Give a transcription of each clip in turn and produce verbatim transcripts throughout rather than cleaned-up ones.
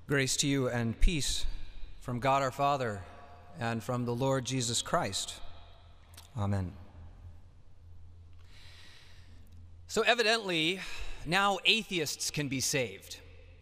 Grace to you and peace from God our Father and from the Lord Jesus Christ. Amen. So evidently, now atheists can be saved.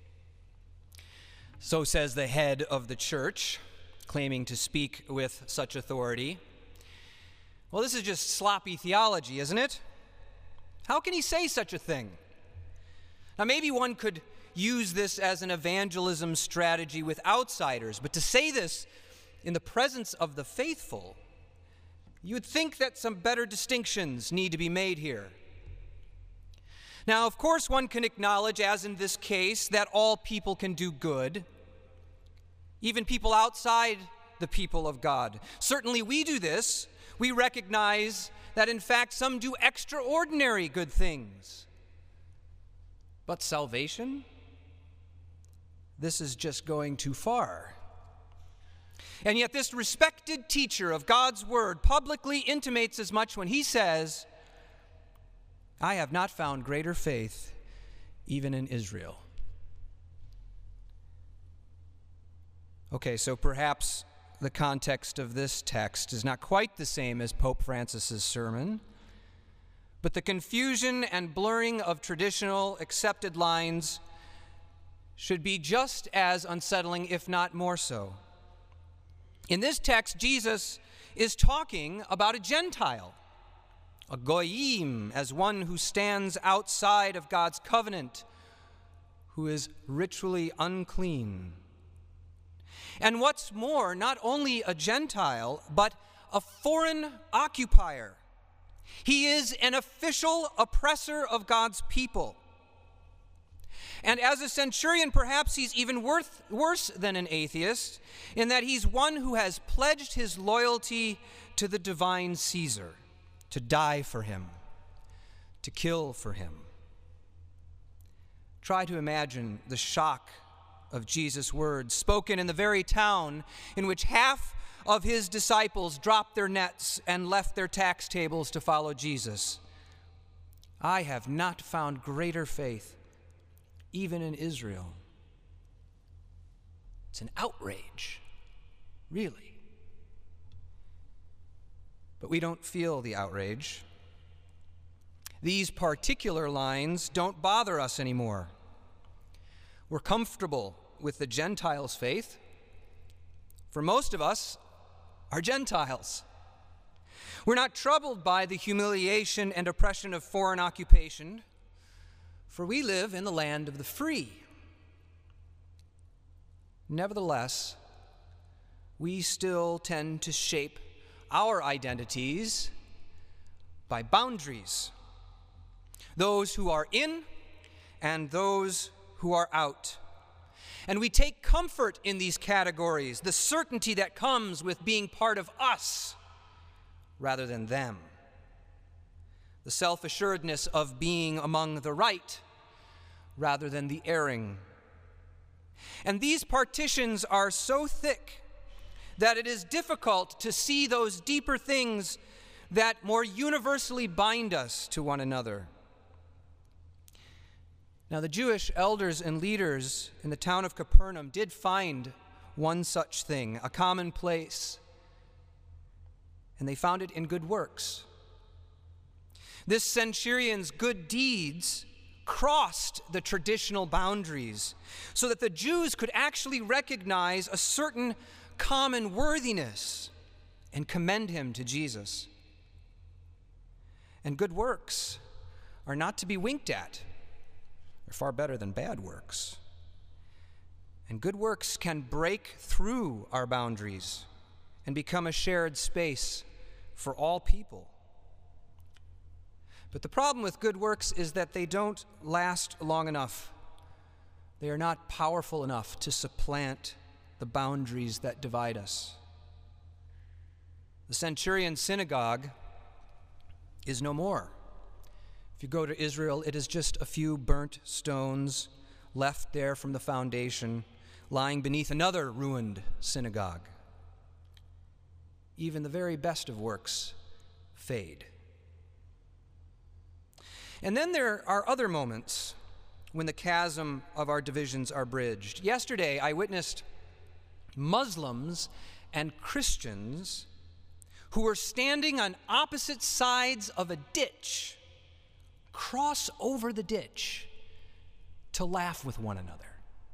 So says the head of the church, claiming to speak with such authority. Well, this is just sloppy theology, isn't it? How can he say such a thing? Now, maybe one could use this as an evangelism strategy with outsiders, but to say this in the presence of the faithful, you would think that some better distinctions need to be made here. Now, of course, one can acknowledge, as in this case, that all people can do good, even people outside the people of God. Certainly we do this. We recognize that, in fact, some do extraordinary good things. But salvation? This is just going too far. And yet this respected teacher of God's word publicly intimates as much when he says, I have not found greater faith even in Israel. Okay, so perhaps the context of this text is not quite the same as Pope Francis's sermon, but the confusion and blurring of traditional accepted lines should be just as unsettling, if not more so. In this text, Jesus is talking about a Gentile, a goyim, as one who stands outside of God's covenant, who is ritually unclean. And what's more, not only a Gentile, but a foreign occupier. He is an official oppressor of God's people. And as a centurion, perhaps he's even worth, worse than an atheist, in that he's one who has pledged his loyalty to the divine Caesar, to die for him, to kill for him. Try to imagine the shock of Jesus' words, spoken in the very town in which half of his disciples dropped their nets and left their tax tables to follow Jesus. I have not found greater faith, even in Israel. It's an outrage, really. But we don't feel the outrage. These particular lines don't bother us anymore. We're comfortable with the Gentiles' faith. For most of us, are Gentiles. We're not troubled by the humiliation and oppression of foreign occupation, for we live in the land of the free. Nevertheless, we still tend to shape our identities by boundaries, those who are in and those who are out. And we take comfort in these categories, the certainty that comes with being part of us rather than them, the self-assuredness of being among the right rather than the erring. And these partitions are so thick that it is difficult to see those deeper things that more universally bind us to one another. Now, the Jewish elders and leaders in the town of Capernaum did find one such thing, a common place, and they found it in good works. This centurion's good deeds crossed the traditional boundaries so that the Jews could actually recognize a certain common worthiness and commend him to Jesus. And good works are not to be winked at. They're far better than bad works. And good works can break through our boundaries and become a shared space for all people. But the problem with good works is that they don't last long enough. They are not powerful enough to supplant the boundaries that divide us. The centurion synagogue is no more. If you go to Israel, it is just a few burnt stones left there from the foundation, lying beneath another ruined synagogue. Even the very best of works fade. And then there are other moments when the chasm of our divisions are bridged. Yesterday, I witnessed Muslims and Christians who were standing on opposite sides of a ditch cross over the ditch to laugh with one another.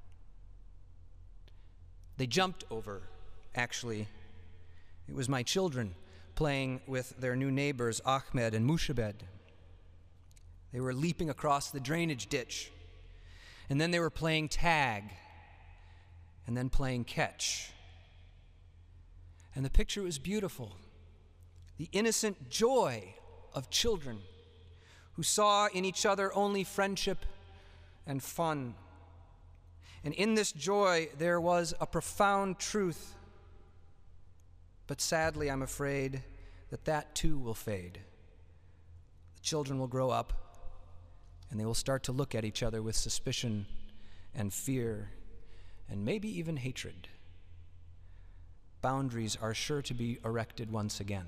They jumped over, actually. It was my children playing with their new neighbors, Ahmed and Mushabed. They were leaping across the drainage ditch, and then they were playing tag, and then playing catch. And the picture was beautiful. The innocent joy of children who saw in each other only friendship and fun. And in this joy, there was a profound truth. But sadly, I'm afraid that that too will fade. The children will grow up, and they will start to look at each other with suspicion and fear, and maybe even hatred. Boundaries are sure to be erected once again.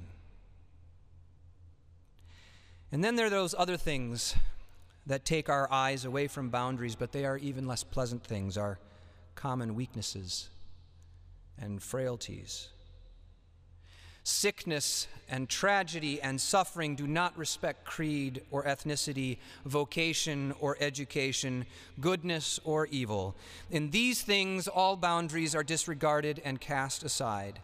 And then there are those other things that take our eyes away from boundaries, but they are even less pleasant things, our common weaknesses and frailties. Sickness and tragedy and suffering do not respect creed or ethnicity, vocation or education, goodness or evil. In these things, all boundaries are disregarded and cast aside.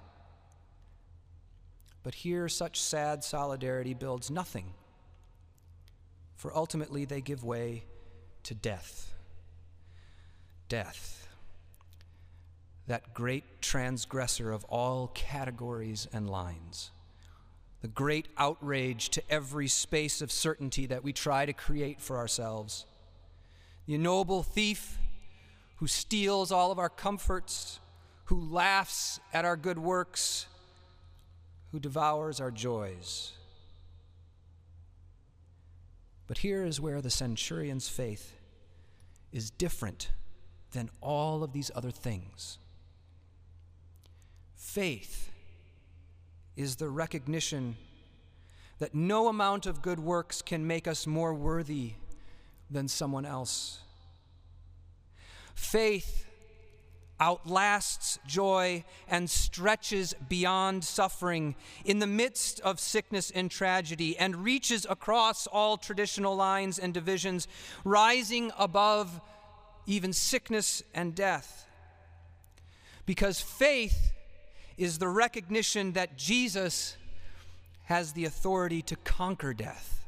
But here, such sad solidarity builds nothing, for ultimately they give way to death. Death, that great transgressor of all categories and lines, the great outrage to every space of certainty that we try to create for ourselves, the ignoble thief who steals all of our comforts, who laughs at our good works, who devours our joys. But here is where the centurion's faith is different than all of these other things. Faith is the recognition that no amount of good works can make us more worthy than someone else. Faith outlasts joy and stretches beyond suffering in the midst of sickness and tragedy, and reaches across all traditional lines and divisions, rising above even sickness and death. Because faith is the recognition that Jesus has the authority to conquer death.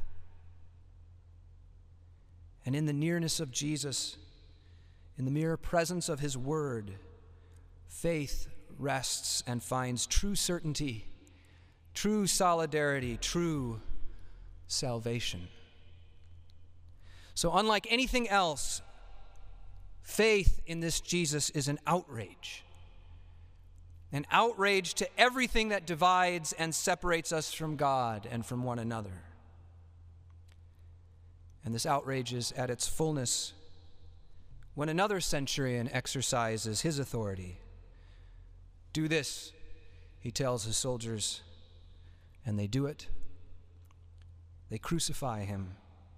And in the nearness of Jesus, in the mere presence of his word, faith rests and finds true certainty, true solidarity, true salvation. So unlike anything else, faith in this Jesus is an outrage. An outrage to everything that divides and separates us from God and from one another. And this outrage is at its fullness when another centurion exercises his authority. Do this, he tells his soldiers, and they do it. They crucify him.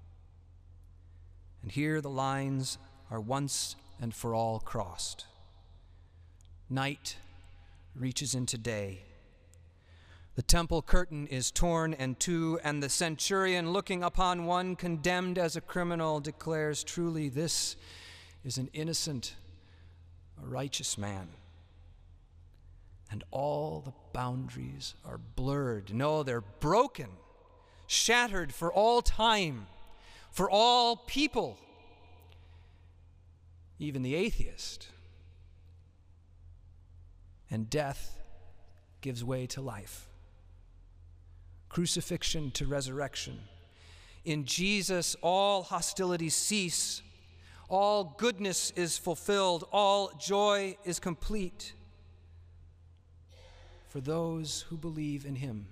And here the lines are once and for all crossed. Night reaches into day. The temple curtain is torn in two, and the centurion, looking upon one condemned as a criminal, declares, "Truly, this is an innocent, a righteous man." And all the boundaries are blurred. No, they're broken, shattered for all time, for all people, even the atheist. And death gives way to life. Crucifixion to resurrection. In Jesus, all hostilities cease. All goodness is fulfilled. All joy is complete for those who believe in him.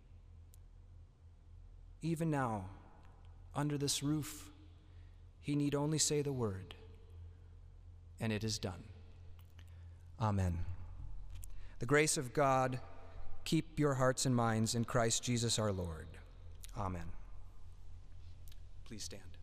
Even now, under this roof, he need only say the word, and it is done. Amen. The grace of God keep your hearts and minds in Christ Jesus our Lord. Amen. Please stand.